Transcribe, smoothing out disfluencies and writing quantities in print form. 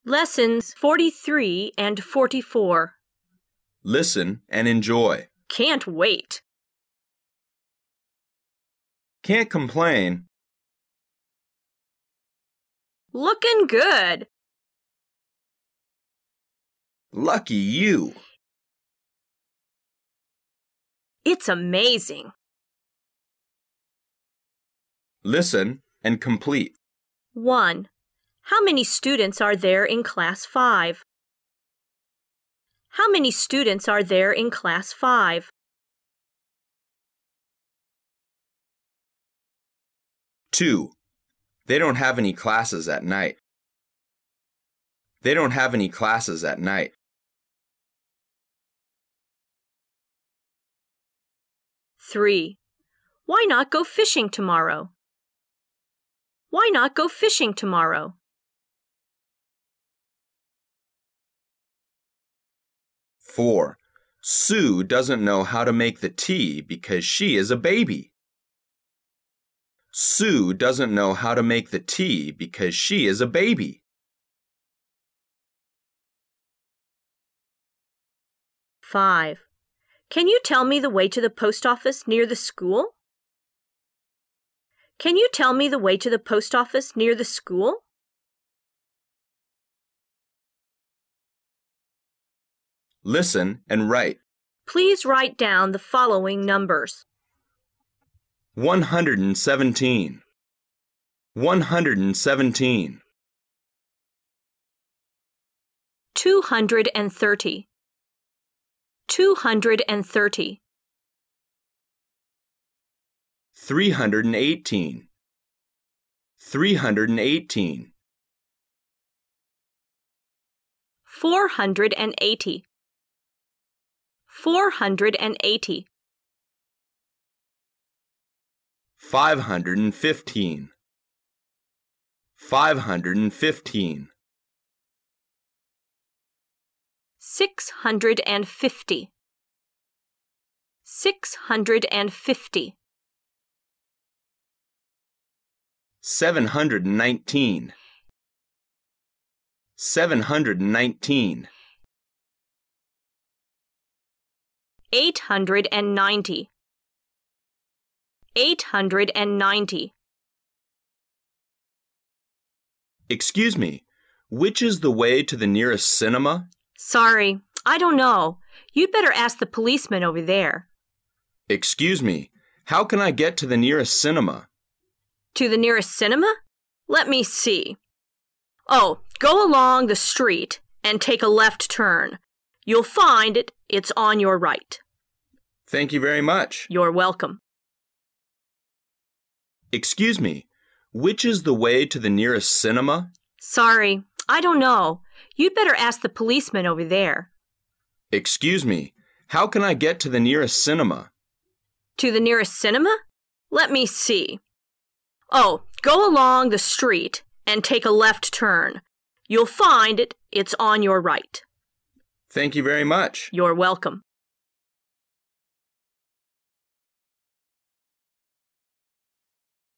Lessons 43 and 44. Listen and enjoy. Can't wait. Can't complain. Looking good. Lucky you. It's amazing. Listen and complete. 1. How many students are there in Class 5? How many students are there in Class 5? 2. They don't have any classes at night. They don't have any classes at night. 3. Why not go fishing tomorrow? Why not go fishing tomorrow? 4. Sue doesn't know how to make the tea because she is a baby. Sue doesn't know how to make the tea because she is a baby. 5. Can you tell me the way to the post office near the school? Can you tell me the way to the post office near the school? Listen and write. Please write down the following numbers. 117. 117. 230. 230. 318. 318. 480. 480. 515. 515. 650. 650. 719. 719. 890. 890. Excuse me, which is the way to the nearest cinema? Sorry, I don't know. You'd better ask the policeman over there. Excuse me, how can I get to the nearest cinema? To the nearest cinema? Let me see. Oh, go along the street and take a left turn. You'll find it's on your right. Thank you very much. You're welcome. Excuse me, which is the way to the nearest cinema? Sorry, I don't know. You'd better ask the policeman over there. Excuse me, how can I get to the nearest cinema? To the nearest cinema? Let me see. Oh, go along the street and take a left turn. You'll find it's on your right. Thank you very much. You're welcome.